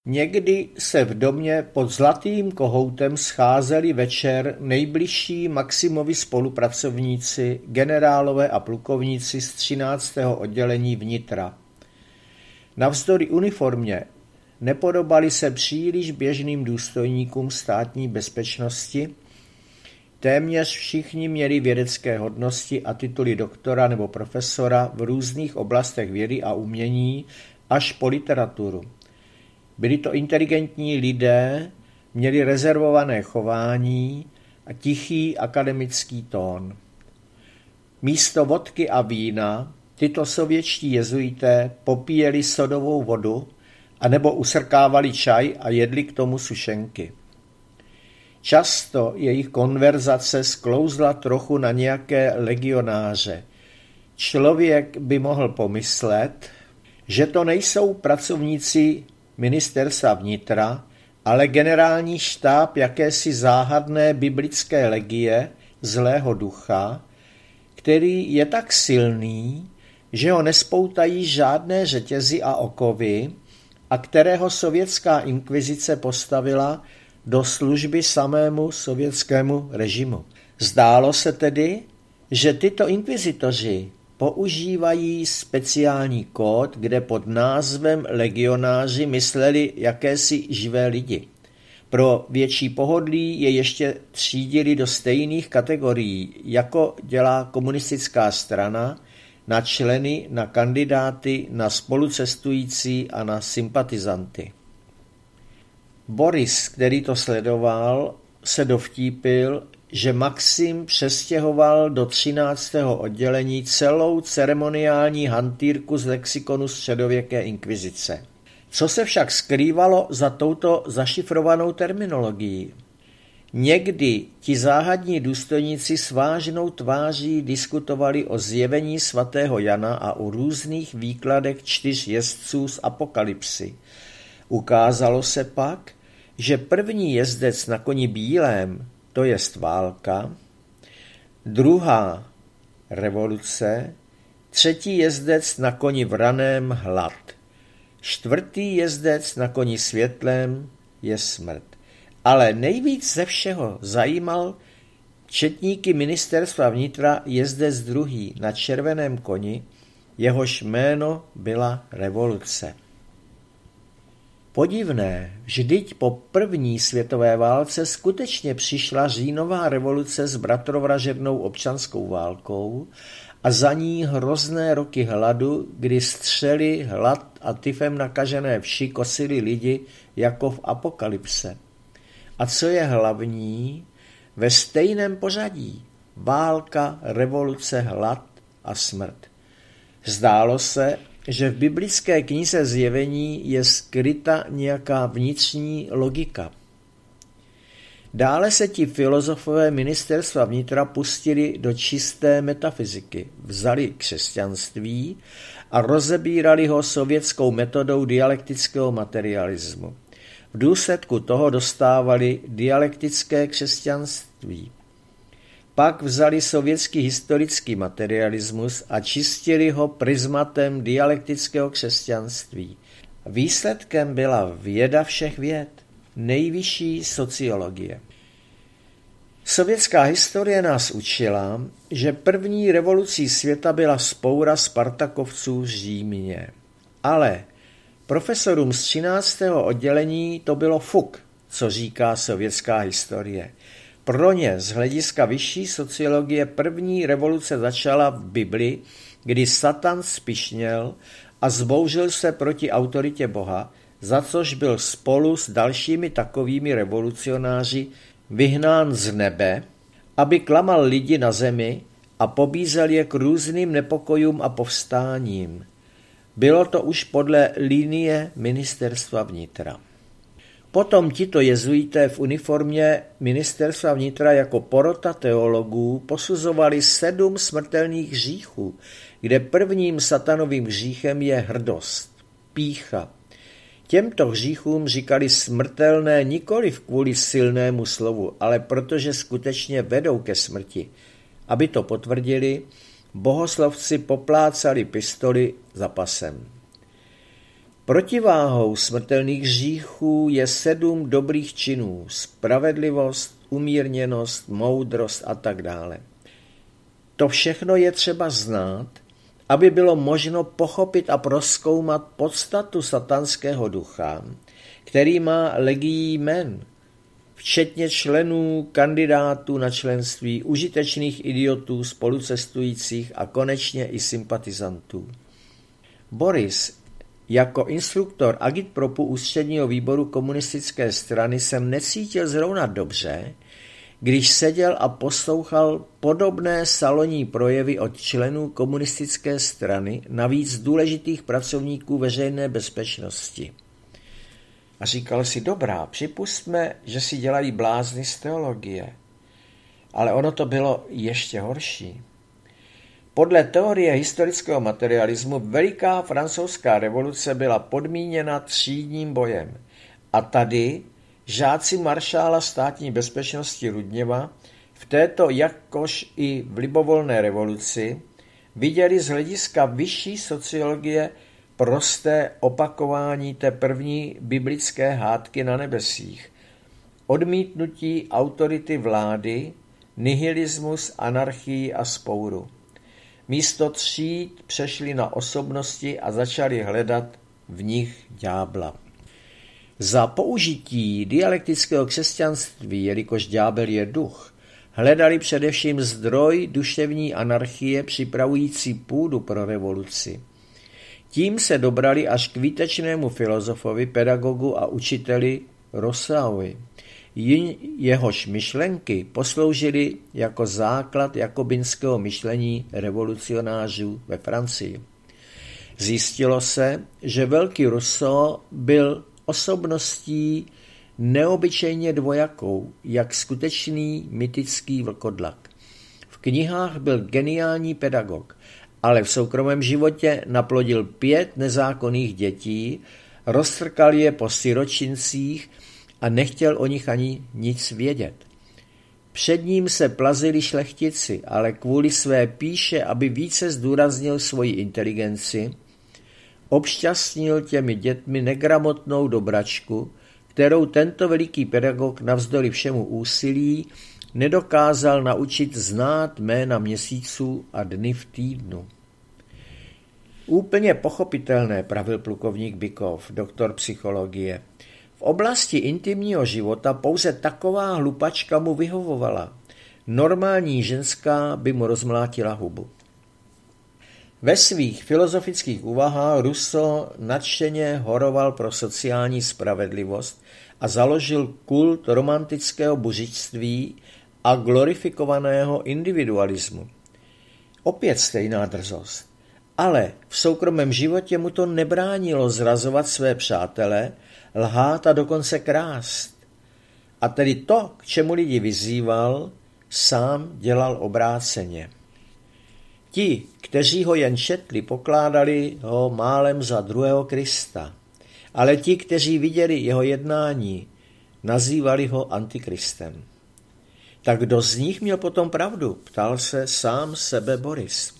Někdy se v domě pod Zlatým kohoutem scházeli večer nejbližší Maximovi spolupracovníci, generálové a plukovníci z 13. oddělení vnitra. Navzdory uniformě nepodobali se příliš běžným důstojníkům státní bezpečnosti, téměř všichni měli vědecké hodnosti a tituly doktora nebo profesora v různých oblastech vědy a umění až po literaturu. Byli to inteligentní lidé, měli rezervované chování a tichý akademický tón. Místo vodky a vína tyto sovětští jezuité popíjeli sodovou vodu anebo usrkávali čaj a jedli k tomu sušenky. Často jejich konverzace sklouzla trochu na nějaké legionáře. Člověk by mohl pomyslet, že to nejsou pracovníci ministerstva vnitra, ale generální štáb jakési záhadné biblické legie zlého ducha, který je tak silný, že ho nespoutají žádné řetězy a okovy a kterého sovětská inkvizice postavila do služby samému sovětskému režimu. Zdálo se tedy, že tyto inkvizitoři používají speciální kód, kde pod názvem legionáři mysleli jakési živé lidi. Pro větší pohodlí je ještě třídili do stejných kategorií, jako dělá komunistická strana, na členy, na kandidáty, na spolucestující a na sympatizanty. Boris, který to sledoval, se dovtípil, že Maxim přestěhoval do 13. oddělení celou ceremoniální hantýrku z lexikonu středověké inkvizice. Co se však skrývalo za touto zašifrovanou terminologií? Někdy ti záhadní důstojníci s vážnou tváří diskutovali o zjevení svatého Jana a o různých výkladech 4 jezdců z Apokalypsy. Ukázalo se pak, že první jezdec na koni bílém, to jest válka, druhá revoluce, třetí jezdec na koni vraném hlad, čtvrtý jezdec na koni světlém je smrt. Ale nejvíc ze všeho zajímal četníky ministerstva vnitra jezdec druhý na červeném koni, jehož jméno byla revoluce. Podivné, vždyť po první světové válce skutečně přišla říjnová revoluce s bratrovražednou občanskou válkou a za ní hrozné roky hladu, kdy střely, hlad a tyfem nakažené vši kosili lidi jako v Apokalypse. A co je hlavní, ve stejném pořadí válka, revoluce, hlad a smrt. Zdálo se, že v biblické knize Zjevení je skryta nějaká vnitřní logika. Dále se ti filozofové ministerstva vnitra pustili do čisté metafyziky, vzali křesťanství a rozebírali ho sovětskou metodou dialektického materialismu. V důsledku toho dostávali dialektické křesťanství. Pak vzali sovětský historický materialismus a čistili ho prismatem dialektického křesťanství. Výsledkem byla věda všech věd, nejvyšší sociologie. Sovětská historie nás učila, že první revolucí světa byla vzpoura Spartakovců v Římě. Ale profesorům z 13. oddělení to bylo fuk, co říká sovětská historie. Pro ně z hlediska vyšší sociologie první revoluce začala v Bibli, kdy Satan zpyšněl a zbouřil se proti autoritě Boha, za což byl spolu s dalšími takovými revolucionáři vyhnán z nebe, aby klamal lidi na zemi a pobízel je k různým nepokojům a povstáním. Bylo to už podle linie ministerstva vnitra. Potom tito jezuité v uniformě ministerstva vnitra jako porota teologů posuzovali 7 smrtelných hříchů, kde prvním satanovým hříchem je hrdost, pýcha. Těmto hříchům říkali smrtelné nikoliv kvůli silnému slovu, ale protože skutečně vedou ke smrti. Aby to potvrdili, bohoslovci poplácali pistoli za pasem. Protiváhou smrtelných hříchů je 7 dobrých činů, spravedlivost, umírněnost, moudrost a tak dále. To všechno je třeba znát, aby bylo možno pochopit a prozkoumat podstatu satanského ducha, který má legii jmen, včetně členů, kandidátů na členství, užitečných idiotů, spolucestujících a konečně i sympatizantů. Boris jako instruktor agitpropu ústředního výboru komunistické strany jsem necítil zrovna dobře, když seděl a poslouchal podobné salonní projevy od členů komunistické strany, navíc důležitých pracovníků veřejné bezpečnosti. A říkal si, dobrá, připustme, že si dělají blázny z teologie. Ale ono to bylo ještě horší. Podle teorie historického materialismu veliká francouzská revoluce byla podmíněna třídním bojem. A tady žáci maršála státní bezpečnosti Rudněva v této jakož i v libovolné revoluci viděli z hlediska vyšší sociologie prosté opakování té první biblické hádky na nebesích. Odmítnutí autority vlády, nihilismus, anarchii a spouru. Místo tříd přešli na osobnosti a začali hledat v nich ďábla. Za použití dialektického křesťanství, jelikož ďábel je duch, hledali především zdroj duševní anarchie připravující půdu pro revoluci. Tím se dobrali až k výtečnému filozofovi, pedagogu a učiteli Rousseauovi. Jehož myšlenky posloužily jako základ jakobinského myšlení revolucionářů ve Francii. Zjistilo se, že velký Rousseau byl osobností neobyčejně dvojakou, jak skutečný mytický vlkodlak. V knihách byl geniální pedagog, ale v soukromém životě naplodil 5 nezákonných dětí, roztrkal je po siročincích a nechtěl o nich ani nic vědět. Před ním se plazili šlechtici, ale kvůli své pýše, aby více zdůraznil svoji inteligenci, obšťastnil těmi dětmi negramotnou dobračku, kterou tento veliký pedagog navzdory všemu úsilí nedokázal naučit znát jména měsíců a dny v týdnu. Úplně pochopitelné, pravil plukovník Bykov, doktor psychologie. V oblasti intimního života pouze taková hlupačka mu vyhovovala. Normální ženská by mu rozmlátila hubu. Ve svých filozofických úvahách Rousseau nadšeně horoval pro sociální spravedlivost a založil kult romantického božství a glorifikovaného individualismu. Opět stejná drzost. Ale v soukromém životě mu to nebránilo zrazovat své přátele, lhát a dokonce krást. A tedy to, k čemu lidi vyzýval, sám dělal obráceně. Ti, kteří ho jen četli, pokládali ho málem za druhého Krista, ale ti, kteří viděli jeho jednání, nazývali ho antikristem. Tak kdo z nich měl potom pravdu, ptal se sám sebe Boris.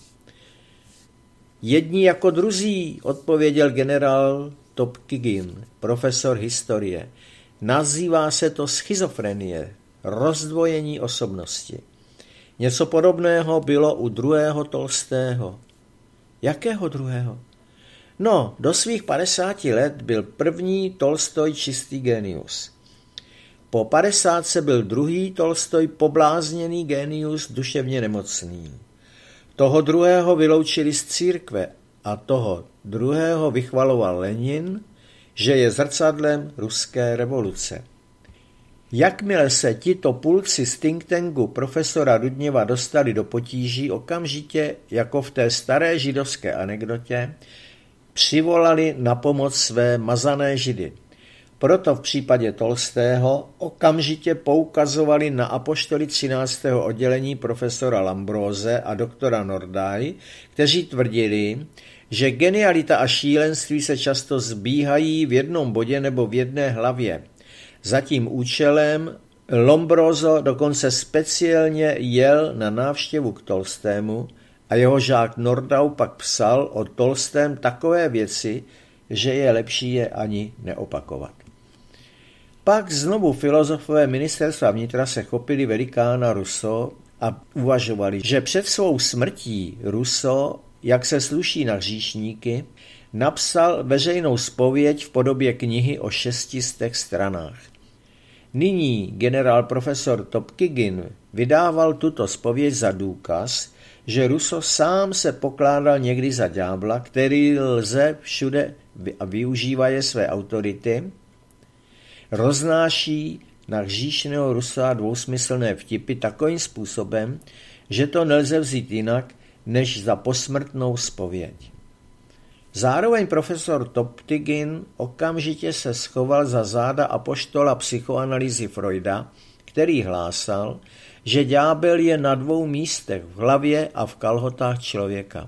Jedni jako druzí, odpověděl generál Topkigin, profesor historie. Nazývá se to schizofrenie, rozdvojení osobnosti. Něco podobného bylo u druhého Tolstého. Jakého druhého? No, do svých 50 let byl první Tolstoj čistý genius. Po 50 byl druhý Tolstoj poblázněný genius duševně nemocný. Toho druhého vyloučili z církve a toho druhého vychvaloval Lenin, že je zrcadlem ruské revoluce. Jakmile se tito pulci z think tanku profesora Rudněva dostali do potíží, okamžitě, jako v té staré židovské anekdotě, přivolali na pomoc své mazané židy. Proto v případě Tolstého okamžitě poukazovali na apoštoly 13. oddělení profesora Lambrose a doktora Nordai, kteří tvrdili, že genialita a šílenství se často zbíhají v jednom bodě nebo v jedné hlavě. Za tím účelem Lombroso dokonce speciálně jel na návštěvu k Tolstému a jeho žák Nordau pak psal o Tolstém takové věci, že je lepší je ani neopakovat. Pak znovu filozofové ministerstva vnitra se chopili velikána Rousseau a uvažovali, že před svou smrtí Rousseau, jak se sluší na hříšníky, napsal veřejnou zpověď v podobě knihy o 600 stranách. Nyní generál profesor Topkigin vydával tuto zpověď za důkaz, že Rousseau sám se pokládal někdy za ďábla, který lze všude a využívá je své autority, roznáší na hříšného Rousseaua dvousmyslné vtipy takovým způsobem, že to nelze vzít jinak, než za posmrtnou zpověď. Zároveň profesor Topkigin okamžitě se schoval za záda apoštola psychoanalýzy Freuda, který hlásal, že ďábel je na 2 místech, v hlavě a v kalhotách člověka.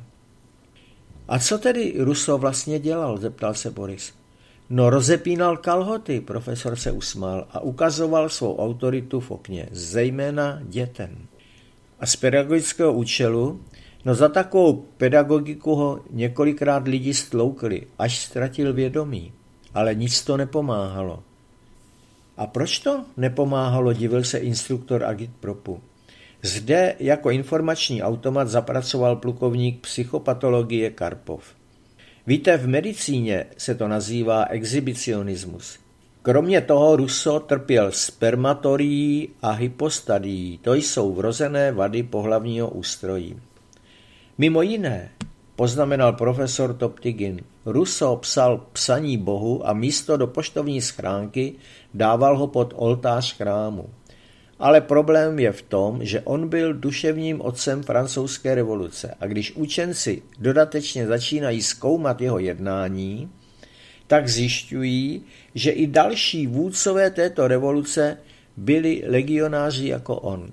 A co tedy Rousseau vlastně dělal, zeptal se Boris. No, rozepínal kalhoty, profesor se usmál a ukazoval svou autoritu v okně, zejména dětem. A z pedagogického účelu, no za takovou pedagogiku ho několikrát lidi stloukli, až ztratil vědomí, ale nic to nepomáhalo. A proč to nepomáhalo, divil se instruktor agitpropu. Zde jako informační automat zapracoval plukovník psychopatologie Karpov. Víte, v medicíně se to nazývá exhibicionismus. Kromě toho Rousseau trpěl spermatorií a hypostadií, to jsou vrozené vady pohlavního ústrojí. Mimo jiné, poznamenal profesor Topkigin, Rousseau psal psaní Bohu a místo do poštovní schránky dával ho pod oltář chrámu. Ale problém je v tom, že on byl duševním otcem francouzské revoluce a když učenci dodatečně začínají zkoumat jeho jednání, tak zjišťují, že i další vůdcové této revoluce byli legionáři jako on.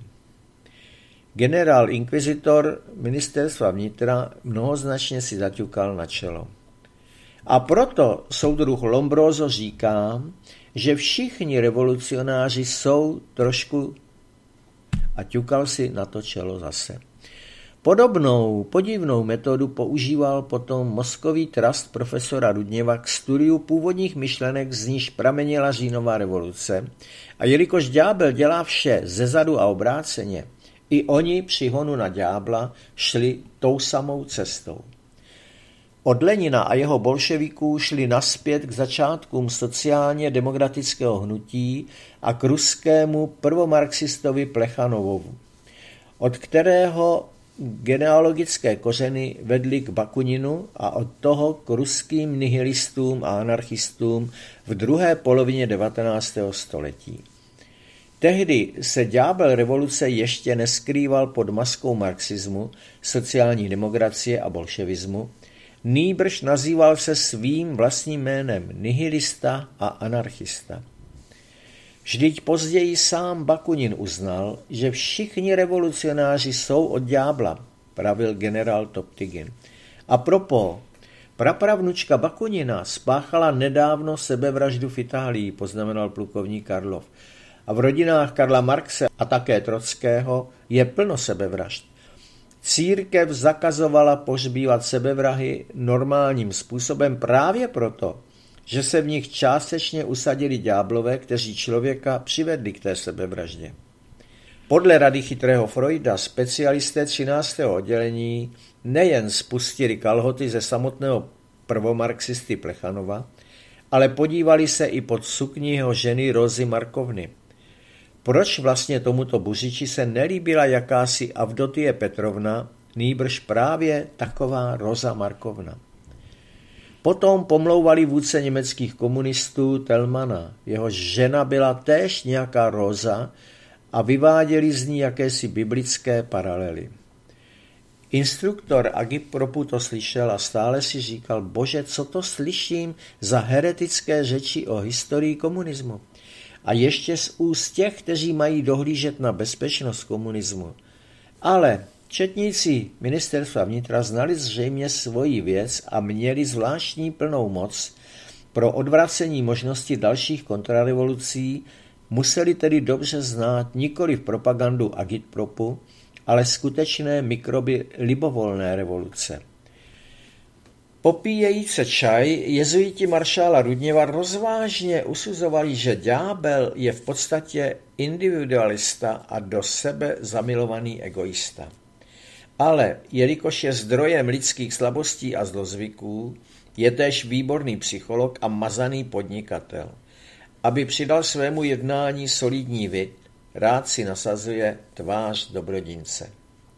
Generál inkvizitor ministerstva vnitra mnohoznačně si zaťukal na čelo. A proto soudruh Lombroso říká, že všichni revolucionáři jsou trošku a ťukal si na to čelo zase. Podobnou podivnou metodu používal potom mozkový trust profesora Rudněva k studiu původních myšlenek, z níž pramenila říjnová revoluce, a jelikož ďábel dělá vše zezadu a obráceně, i oni při honu na ďábla šli tou samou cestou. Od Lenina a jeho bolševiků šli naspět k začátkům sociálně demokratického hnutí a k ruskému prvomarxistovi Plechanovovu, od kterého genealogické kořeny vedly k Bakuninu a od toho k ruským nihilistům a anarchistům v druhé polovině 19. století. Tehdy se ďábel revoluce ještě neskrýval pod maskou marxismu, sociální demokracie a bolševismu, nýbrž nazýval se svým vlastním jménem nihilista a anarchista. Vždyť později sám Bakunin uznal, že všichni revolucionáři jsou od ďábla, pravil generál Topkigin. A propos, prapravnučka Bakunina spáchala nedávno sebevraždu v Itálii, poznamenal plukovník Karlov. A v rodinách Karla Marxe a také Trockého je plno sebevražd. Církev zakazovala pohřbívat sebevrahy normálním způsobem právě proto, že se v nich částečně usadili ďáblové, kteří člověka přivedli k té sebevraždě. Podle rady chytrého Freuda specialisté 13. oddělení nejen spustili kalhoty ze samotného prvomarxisty Plechanova, ale podívali se i pod sukni jeho ženy Rozy Markovny. Proč vlastně tomuto buřiči se nelíbila jakási Avdotie Petrovna, nýbrž právě taková Roza Markovna? Potom pomlouvali vůdce německých komunistů Thälmanna. Jeho žena byla též nějaká Roza a vyváděli z ní jakési biblické paralely. Instruktor agitpropu to slyšel a stále si říkal, bože, co to slyším za heretické řeči o historii komunismu. A ještě z úst těch, kteří mají dohlížet na bezpečnost komunismu. Ale četníci ministerstva vnitra znali zřejmě svoji věc a měli zvláštní plnou moc pro odvracení možnosti dalších kontrarevolucí, museli tedy dobře znát nikoli propagandu agitpropu, ale skutečné mikroby libovolné revoluce. Popíjejíce čaj jezuiti maršála Rudněva rozvážně usuzovali, že ďábel je v podstatě individualista a do sebe zamilovaný egoista. Ale jelikož je zdrojem lidských slabostí a zlozvyků, je též výborný psycholog a mazaný podnikatel. Aby přidal svému jednání solidní vid, rád si nasazuje tvář dobrodince.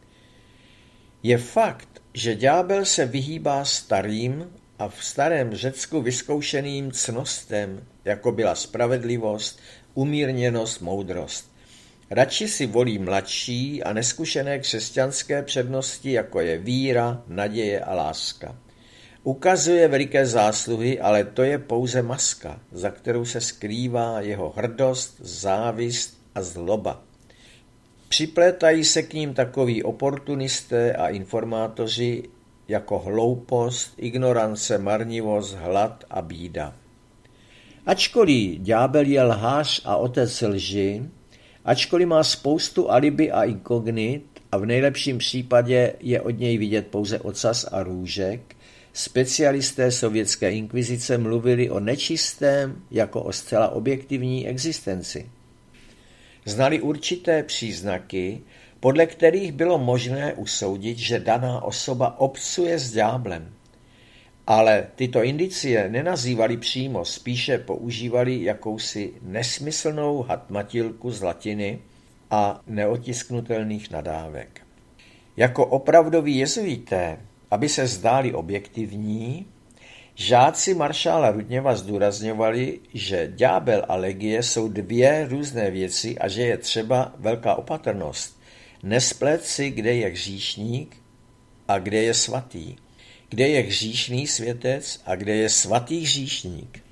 Je fakt, že ďábel se vyhýbá starým a v starém Řecku vyzkoušeným cnostem, jako byla spravedlivost, umírněnost, moudrost. Radši si volí mladší a neskušené křesťanské přednosti, jako je víra, naděje a láska. Ukazuje veliké zásluhy, ale to je pouze maska, za kterou se skrývá jeho hrdost, závist a zloba. Připlétají se k ním takoví oportunisté a informátoři jako hloupost, ignorance, marnivost, hlad a bída. Ačkoliv ďábel je lhář a otec lži, ačkoliv má spoustu alibi a inkognit a v nejlepším případě je od něj vidět pouze ocas a růžek, specialisté sovětské inkvizice mluvili o nečistém jako o zcela objektivní existenci. Znali určité příznaky, podle kterých bylo možné usoudit, že daná osoba obcuje s ďáblem. Ale tyto indicie nenazývali přímo, spíše používali jakousi nesmyslnou hatmatilku z latiny a neotisknutelných nadávek. Jako opravdoví jezuité, aby se zdáli objektivní, žáci maršála Rudněva zdůrazňovali, že ďábel a legie jsou dvě různé věci a že je třeba velká opatrnost. Nesplet si, kde je hříšník a kde je svatý, kde je hříšný světec a kde je svatý hříšník.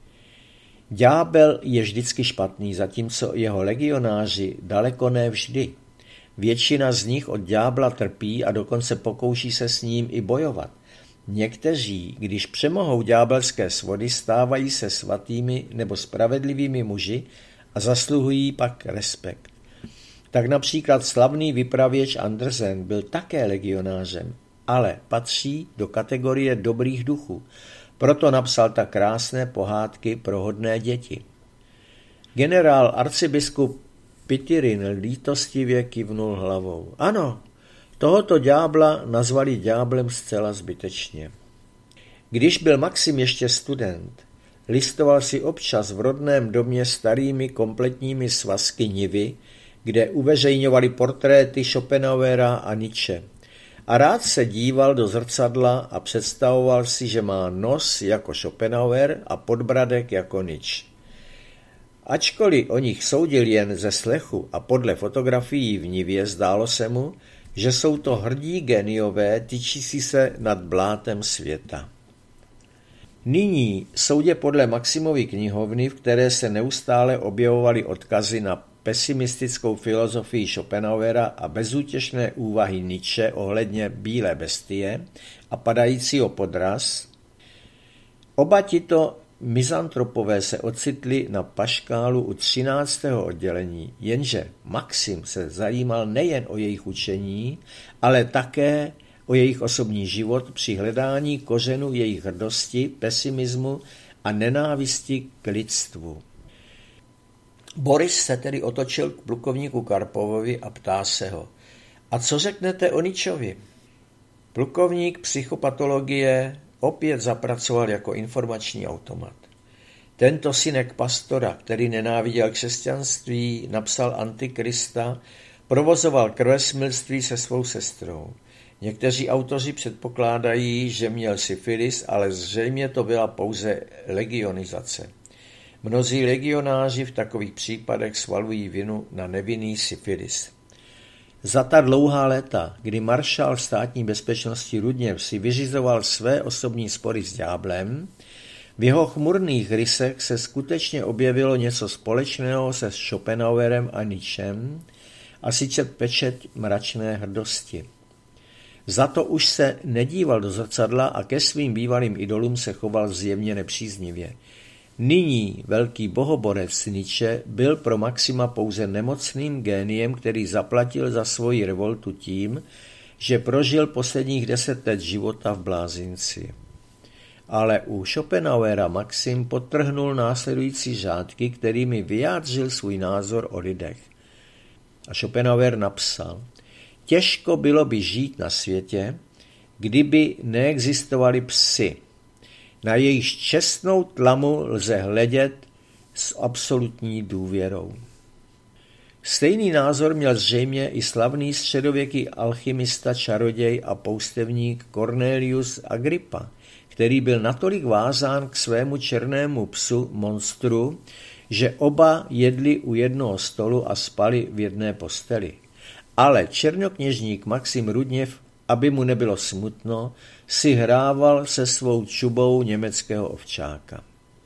Ďábel je vždycky špatný, zatímco jeho legionáři daleko ne vždy. Většina z nich od ďábla trpí a dokonce pokouší se s ním i bojovat. Někteří, když přemohou ďábelské svody, stávají se svatými nebo spravedlivými muži a zasluhují pak respekt. Tak například slavný vypravěč Andersen byl také legionářem, ale patří do kategorie dobrých duchů. Proto napsal tak krásné pohádky pro hodné děti. Generál arcibiskup Pityrin lítostivě kivnul hlavou. Ano, tohoto ďábla nazvali ďáblem zcela zbytečně. Když byl Maxim ještě student, listoval si občas v rodném domě starými kompletními svazky Nivy, kde uveřejňovali portréty Schopenhauera a Nietzsche. A rád se díval do zrcadla a představoval si, že má nos jako Schopenhauer a podbradek jako Nietzsche. Ačkoliv o nich soudil jen ze slechu a podle fotografií v Nivě, zdálo se mu, že jsou to hrdí geniové tyčící se nad blátem světa. Nyní soudě podle Maximovy knihovny, v které se neustále objevovaly odkazy na pesimistickou filozofii Schopenhauera a bezútěšné úvahy Nietzsche ohledně bílé bestie a padajícího podraz, oba tito mizantropové se ocitli na paškálu u 13. oddělení, jenže Maxim se zajímal nejen o jejich učení, ale také o jejich osobní život při hledání kořenů jejich hrdosti, pesimismu a nenávisti k lidstvu. Boris se tedy otočil k plukovníku Karpovovi a ptá se ho: a co řeknete o Nietzscheovi? Plukovník psychopatologie opět zapracoval jako informační automat. Tento synek pastora, který nenáviděl křesťanství, napsal Antikrista, provozoval krvesmilství se svou sestrou. Někteří autoři předpokládají, že měl syfilis, ale zřejmě to byla pouze legionizace. Mnozí legionáři v takových případech svalují vinu na nevinný syfilis. Za ta dlouhá léta, kdy maršál státní bezpečnosti Rudněv si vyřizoval své osobní spory s ďáblem, v jeho chmurných rysech se skutečně objevilo něco společného se Schopenhauerem a Nietzschem, a sice pečeť mračné hrdosti. Za to už se nedíval do zrcadla a ke svým bývalým idolům se choval zjevně nepříznivě. Nyní velký bohoborec Nietzsche byl pro Maxima pouze nemocným géniem, který zaplatil za svoji revoltu tím, že prožil posledních 10 let života v blázinci. ale u Schopenhauera Maxim podtrhnul následující řádky, kterými vyjádřil svůj názor o lidech. A Schopenhauer napsal: těžko bylo by žít na světě, kdyby neexistovali psi. Na jejich čestnou tlamu lze hledět s absolutní důvěrou. Stejný názor měl zřejmě i slavný středověký alchymista, čaroděj a poustevník Cornelius Agrippa, který byl natolik vázán k svému černému psu Monstru, že oba jedli u jednoho stolu a spali v jedné posteli. Ale černokněžník Maxim Rudněv, aby mu nebylo smutno, si hrával se svou čubou německého ovčáka.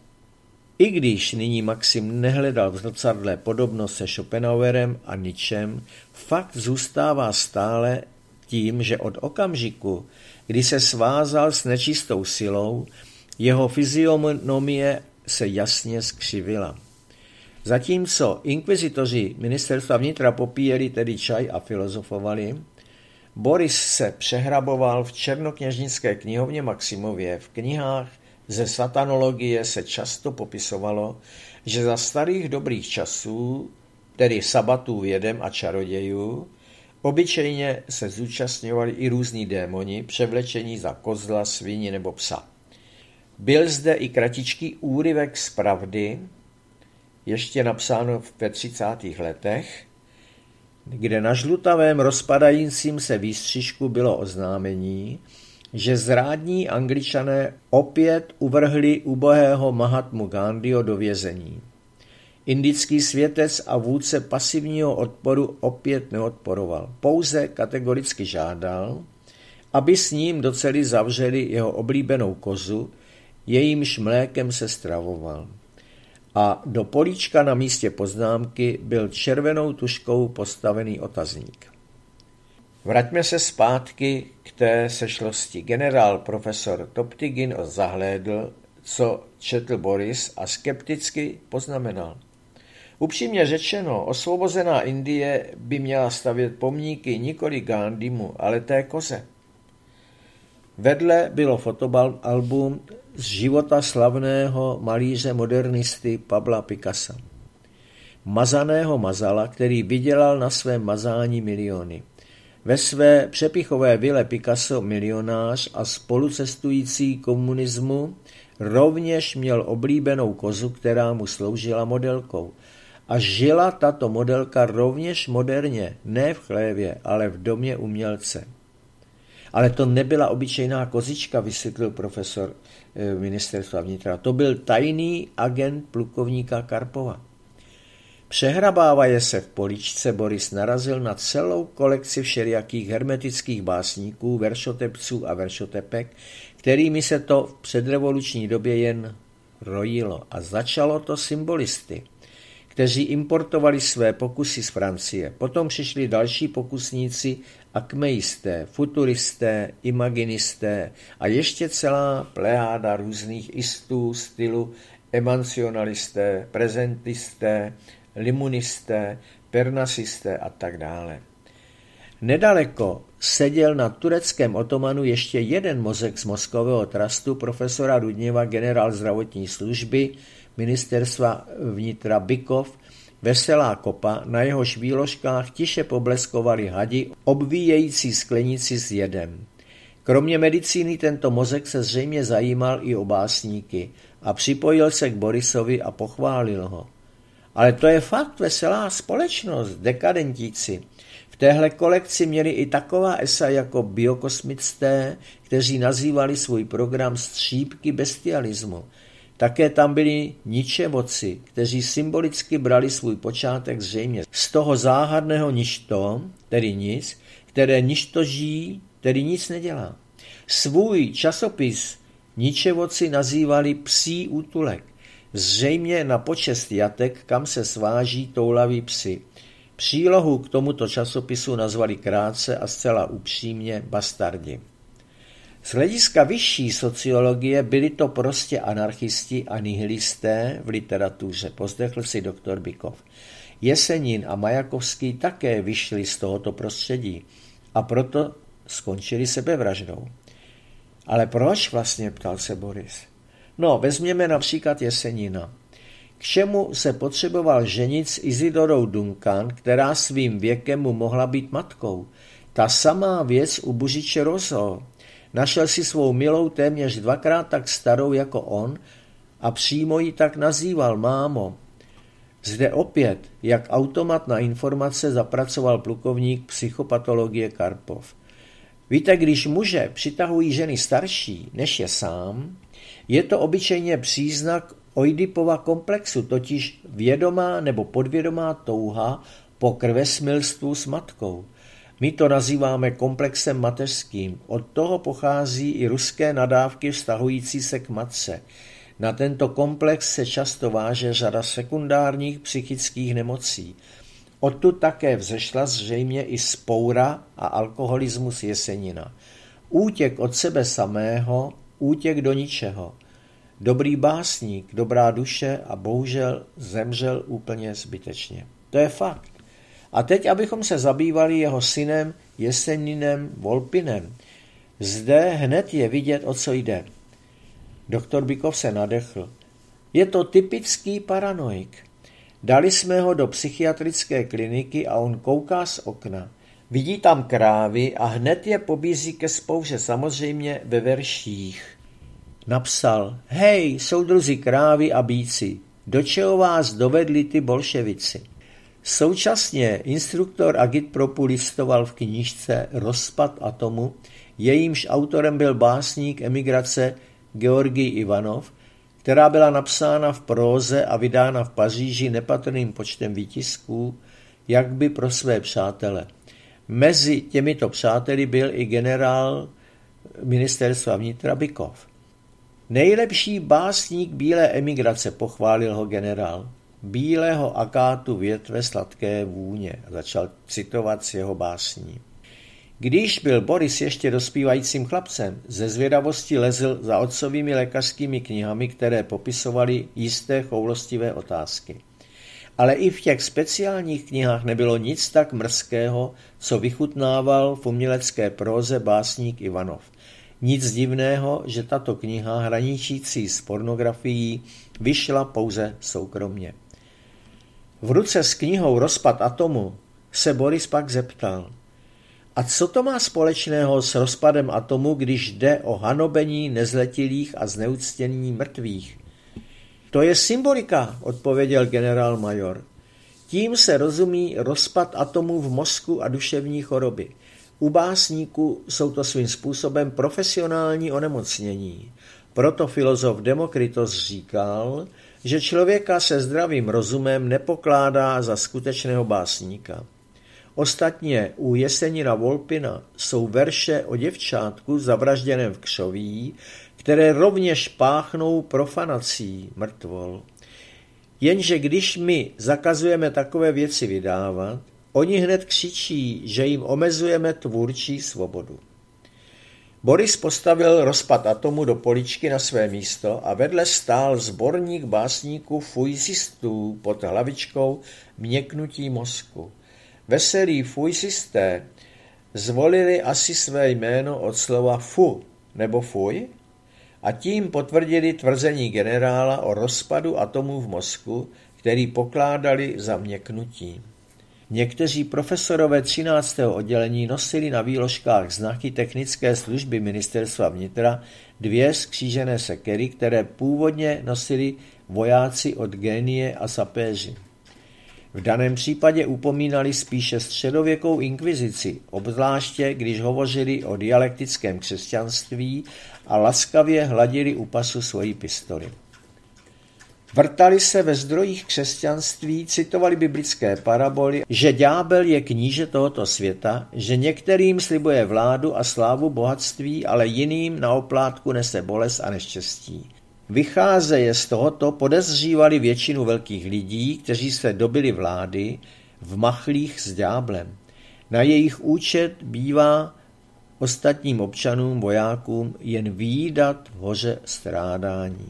I když nyní Maxim nehledal v zrcadle podobnost se Schopenhauerem a Nietzschem, fakt zůstává stále tím, že od okamžiku, kdy se svázal s nečistou silou, jeho fyzionomie se jasně skřivila. Zatímco inkvizitoři ministerstva vnitra popíjeli tedy čaj a filozofovali, Boris se přehraboval v černokněžnické knihovně Maximově. V knihách ze satanologie se často popisovalo, že za starých dobrých časů, tedy sabatů vědem a čarodějů, obyčejně se zúčastňovali i různí démoni, převlečení za kozla, svině nebo psa. Byl zde i kratičký úryvek z Pravdy, ještě napsáno ve 30. letech, kde na žlutavém rozpadajícím se výstřižku bylo oznámení, že zrádní Angličané opět uvrhli ubohého Mahatmu Gandhiho do vězení. Indický světec a vůdce pasivního odporu opět neodporoval, pouze kategoricky žádal, aby s ním do cely zavřeli jeho oblíbenou kozu, jejímž mlékem se stravoval. A do políčka na místě poznámky byl červenou tužkou postavený otazník. Vraťme se zpátky k té sešlosti. Generál profesor Toptigin zahlédl, co četl Boris, a skepticky poznamenal: upřímně řečeno, osvobozená Indie by měla stavět pomníky nikoli Gandhimu, ale té koze. Vedle bylo fotoalbum z života slavného malíře modernisty Pabla Picassa. Mazaného mazala, který vydělal na svém mazání miliony. Ve své přepichové vile Picasso, milionář a spolucestující komunismu, rovněž měl oblíbenou kozu, která mu sloužila modelkou. A žila tato modelka rovněž moderně, ne v chlévě, ale v domě umělce. Ale to nebyla obyčejná kozička, vysvětlil profesor ministerstva vnitra. To byl tajný agent plukovníka Karpova. Přehrabávaje se v poličce, Boris narazil na celou kolekci všelijakých hermetických básníků, veršotepců a veršotepek, kterými se to v předrevoluční době jen rojilo. A začalo to symbolisty, kteří importovali své pokusy z Francie. Potom přišli další pokusníci, akmeisté, futuristé, imaginisté a ještě celá plejáda různých istů stylu emancionalisté, prezentisté, limunisté, pernasisté a tak dále. Nedaleko seděl na tureckém otomanu ještě jeden mozek z mozkového trastu profesora Rudněva, generál zdravotní služby ministerstva vnitra Bykov, veselá kopa, na jehož výložkách tiše pobleskovaly hadi obvíjející sklenici s jedem. Kromě medicíny tento mozek se zřejmě zajímal i o básníky a připojil se k Borisovi a pochválil ho. Ale to je fakt veselá společnost, dekadentíci. V téhle kolekci měli i taková esa jako biokosmicté, kteří nazývali svůj program střípky bestialismu. Také tam byli ničevoci, kteří symbolicky brali svůj počátek zřejmě z toho záhadného ništo, tedy nic, které ništoží, tedy nic nedělá. Svůj časopis ničevoci nazývali psí útulek, zřejmě na počest jatek, kam se sváží toulaví psy. Přílohu k tomuto časopisu nazvali krátce a zcela upřímně bastardi. Z hlediska vyšší sociologie byli to prostě anarchisti a nihilisté v literatuře, pozdechl si doktor Bykov. Jesenin a Majakovský také vyšli z tohoto prostředí a proto skončili sebevraždou. Ale proč vlastně, ptal se Boris. No, vezměme například Jesenina. K čemu se potřeboval ženit s Izidorou Duncan, která svým věkem mu mohla být matkou? Ta samá věc u Buřiče Rousseau. Našel si svou milou téměř 2krát tak starou jako on a přímo ji tak nazýval mámo. Zde opět, jak automat na informace, zapracoval plukovník psychopatologie Karpov. Víte, když muže přitahují ženy starší, než je sám, je to obyčejně příznak Oidipova komplexu, totiž vědomá nebo podvědomá touha po krvesmilstvu s matkou. My to nazýváme komplexem mateřským. Od toho pochází i ruské nadávky vztahující se k matce. Na tento komplex se často váže řada sekundárních psychických nemocí. Odtud také vzešla zřejmě i vzpoura a alkoholismus Jesenina. Útěk od sebe samého, útěk do ničeho. Dobrý básník, dobrá duše a bohužel zemřel úplně zbytečně. To je fakt. A teď, abychom se zabývali jeho synem Jeseninem Volpinem. Zde hned je vidět, o co jde. Doktor Bykov se nadechl. Je to typický paranoik. Dali jsme ho do psychiatrické kliniky a on kouká z okna. Vidí tam krávy a hned je pobízí ke spouře, samozřejmě ve verších. Napsal, hej, soudruzi krávy a býci, do čeho vás dovedli ty bolševici? Současně instruktor agitpropu listoval v knížce Rozpad atomu, jejímž autorem byl básník emigrace Georgij Ivanov, která byla napsána v próze a vydána v Paříži nepatrným počtem výtisků, jak by pro své přátele. Mezi těmito přáteli byl i generál ministerstva vnitra Bykov. Nejlepší básník bílé emigrace, pochválil ho generál. Bílého akátu větve sladké vůně, začal citovat z jeho básní. Když byl Boris ještě dospívajícím chlapcem, ze zvědavosti lezl za otcovými lékařskými knihami, které popisovaly jisté choulostivé otázky. Ale i v těch speciálních knihách nebylo nic tak mrzkého, co vychutnával v umělecké próze básník Ivanov. Nic divného, že tato kniha, hraničící s pornografií, vyšla pouze soukromně. V ruce s knihou Rozpad atomu se Boris pak zeptal. A co to má společného s rozpadem atomu, když jde o hanobení nezletilých a zneuctění mrtvých? To je symbolika, odpověděl generál major. Tím se rozumí rozpad atomu v mozku a duševní choroby. U básníků jsou to svým způsobem profesionální onemocnění. Proto filozof Demokritos říkal, že člověka se zdravým rozumem nepokládá za skutečného básníka. Ostatně u Jesenina Volpina jsou verše o děvčátku zavražděném v křoví, které rovněž páchnou profanací mrtvol. Jenže když my zakazujeme takové věci vydávat, oni hned křičí, že jim omezujeme tvůrčí svobodu. Boris postavil Rozpad atomu do poličky na své místo a vedle stál sborník básníků fuisistů pod hlavičkou Měknutí mozku. Veselí fuisisté zvolili asi své jméno od slova fu nebo fuj a tím potvrdili tvrzení generála o rozpadu atomů v mozku, který pokládali za měknutí. Někteří profesorové 13. oddělení nosili na výložkách znaky technické služby ministerstva vnitra 2 skřížené sekery, které původně nosili vojáci od génie a sapéři. V daném případě upomínali spíše středověkou inkvizici, obzvláště když hovořili o dialektickém křesťanství a laskavě hladili u pasu svoji pistoli. Vrtali se ve zdrojích křesťanství, citovali biblické paraboly, že ďábel je kníže tohoto světa, že některým slibuje vládu a slávu bohatství, ale jiným na oplátku nese bolest a neštěstí. Vycházeje z tohoto podezřívali většinu velkých lidí, kteří se dobili vlády, v machlích s ďáblem. Na jejich účet bývá ostatním občanům, vojákům jen vídat hoře strádání.